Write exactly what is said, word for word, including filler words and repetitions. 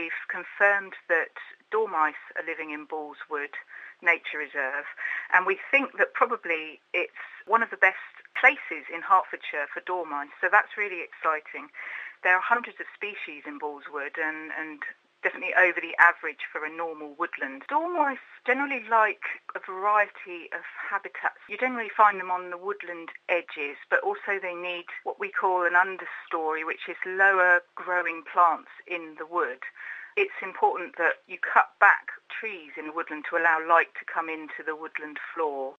we've confirmed that dormice are living in Ballswood Nature Reserve, and we think that probably it's one of the best places in Hertfordshire for dormice, so that's really exciting. There are hundreds of species in Ballswood and, and definitely over the average for a normal woodland. Dormice generally like a variety of habitats. You generally find them on the woodland edges, but also they need what we call an understory, which is lower growing plants in the wood. It's important that you cut back trees in the woodland to allow light to come into the woodland floor.